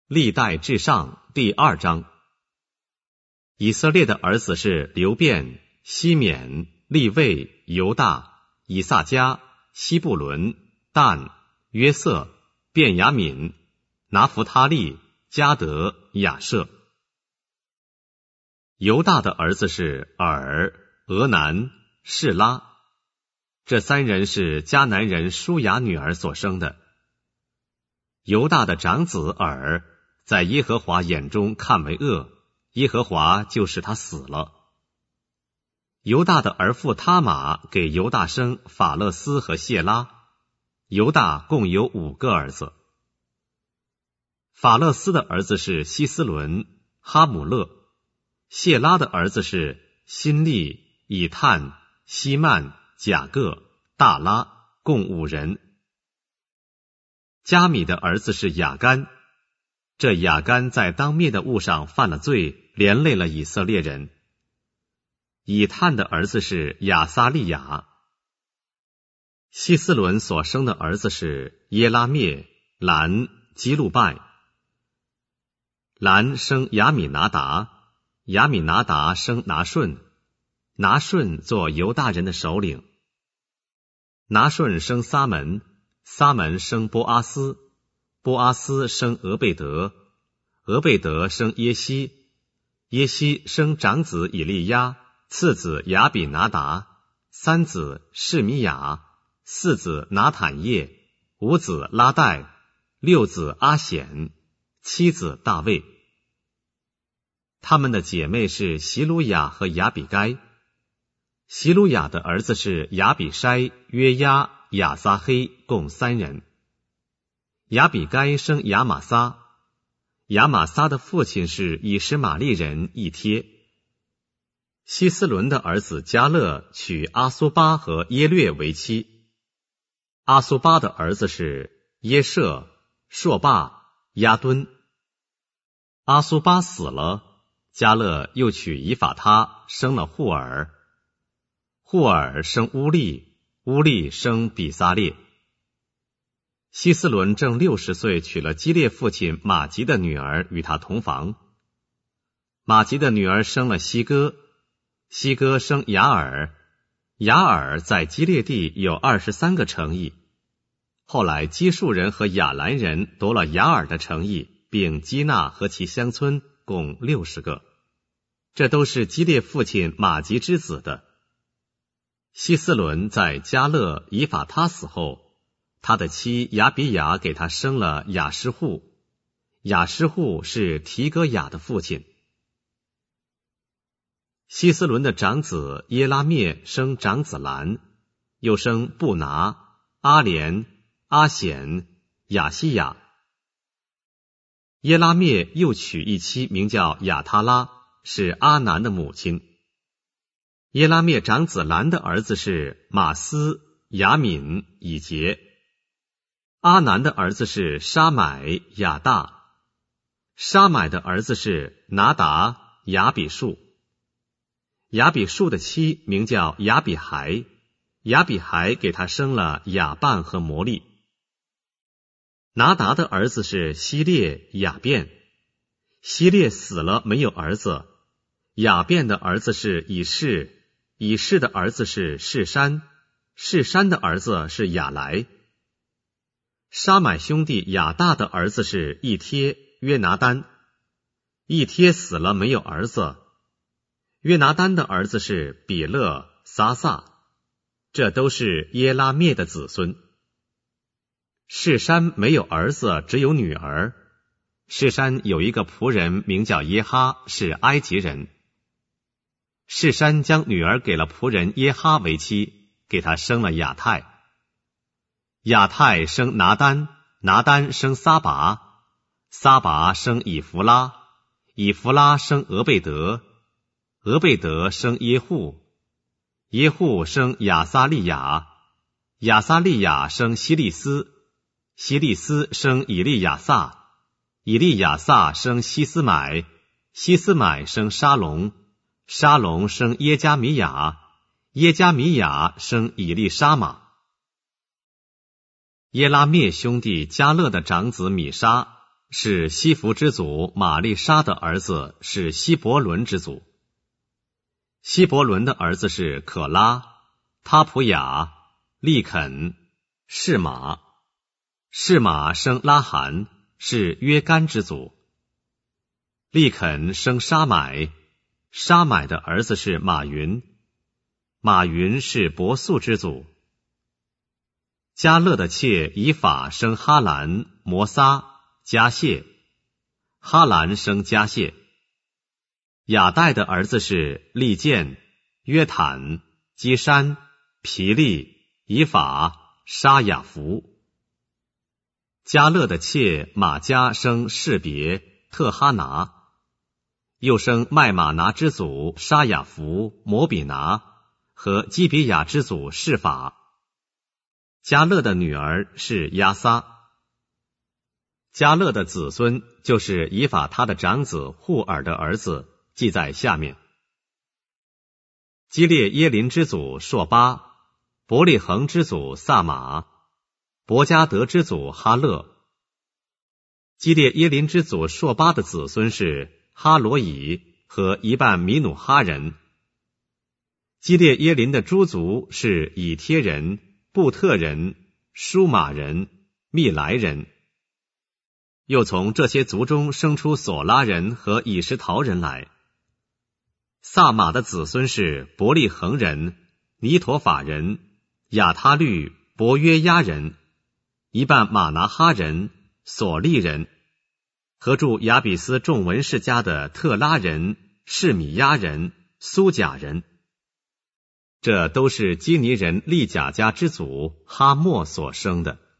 历代至上第2章。以色列的儿子是流便、西缅、利未、犹大、以萨迦、西布伦、但、约瑟、便雅悯、拿弗他利、迦得、亚设。犹大的儿子是尔、俄南、示拉，这3人是迦南人舒雅女儿所生的。犹大的长子尔在耶和华眼中看为恶，耶和华就使他死了。犹大的儿妇他玛给犹大生法勒斯和谢拉，犹大共有5个儿子。法勒斯的儿子是希斯伦、哈姆勒，谢拉的儿子是辛利、以探、希曼、甲各、大拉，共5人。加米的儿子是雅干，这雅干在当灭的物上犯了罪，连累了以色列人。以探的儿子是亚撒利雅。希斯伦所生的儿子是耶拉灭、兰、基路拜。兰生亚米拿达，亚米拿达生拿顺，拿顺做犹大人的首领。拿顺生撒门，撒门生波阿斯，波阿斯生俄贝德，俄贝德生耶西，耶西生长子以利亚，次子亚比拿达，3子示米亚，4子拿坦叶，5子拉代，6子阿显，7子大卫。他们的姐妹是席鲁雅和亚比该。席鲁雅的儿子是亚比筛、约押、亚撒黑，共3人。亚比该生亚玛撒，亚玛撒的父亲是以实玛利人以帖。希斯伦的儿子迦勒娶阿苏巴和耶略为妻。阿苏巴的儿子是耶舍、朔巴、亚敦。阿苏巴死了，迦勒又娶以法他，生了户尔。户尔生乌利，乌利生比撒列。希斯伦正60岁，娶了基列父亲马吉的女儿，与他同房。马吉的女儿生了西哥，西哥生雅尔，雅尔在基列地有23个城邑。后来基述人和亚兰人夺了雅尔的城邑，并基纳和其乡村，共60个。这都是基列父亲马吉之子的。希斯伦在迦勒以法他死后，他的妻亚比雅给他生了雅施户，雅施户是提格雅的父亲。希斯伦的长子耶拉灭生长子兰，又生布拿、阿莲、阿显、亚西亚。耶拉灭又娶一妻，名叫亚他拉，是阿南的母亲。耶拉灭长子兰的儿子是马斯、雅敏、以杰。阿南的儿子是沙买、亚大。沙买的儿子是拿达、亚比树。亚比树的妻名叫亚比孩，亚比孩给他生了亚半和摩利。拿达的儿子是希列、亚便。希列死了，没有儿子。亚便的儿子是以士，以士的儿子是士山，士山的儿子是亚来。沙买兄弟亚大的儿子是以帖、约拿单，以帖死了，没有儿子。约拿单的儿子是比勒、撒撒，这都是耶拉灭的子孙。士山没有儿子，只有女儿。士山有一个仆人名叫耶哈，是埃及人。士山将女儿给了仆人耶哈为妻，给他生了亚太。亚太生拿单，拿单生撒拔，撒拔生以弗拉，以弗拉生俄贝德，俄贝德生耶户，耶户生亚撒利雅，亚撒利雅生希利斯，希利斯生以利亚撒，以利亚撒生希斯买，希斯买生沙龙，沙龙生耶加米亚，耶加米亚生以利沙玛。耶拉灭兄弟迦勒的长子米沙是西弗之祖玛丽莎的儿子，是希伯伦之祖。希伯伦的儿子是可拉、他普雅、利肯、示玛。示玛生拉罕，是约干之祖。利肯生沙买，沙买的儿子是马云，马云是伯素之祖。迦勒的妾以法生哈兰、摩撒、迦谢，哈兰生迦谢。亚代的儿子是利剑、约坦、基珊、皮利、以法、沙雅弗。迦勒的妾玛迦生士别、特哈拿，又生麦玛拿之祖沙雅弗、摩比拿和基比亚之祖示法。迦勒的女儿是亚撒。迦勒的子孙就是以法他的长子户尔的儿子，记在下面。基列耶林之祖朔巴，伯利恒之祖萨马，伯加德之祖哈勒。基列耶林之祖朔巴的子孙是哈罗以和一半米努哈人。基列耶林的诸族是以帖人、布特人、舒马人、密来人。又从这些族中生出索拉人和以实陶人来。萨马的子孙是伯利恒人、尼陀法人、亚他律、伯约亚人，一半马拿哈人、索利人，和住亚比斯众文士家的特拉人、示米亚人、苏甲人。这都是基尼人利甲家之祖哈莫所生的。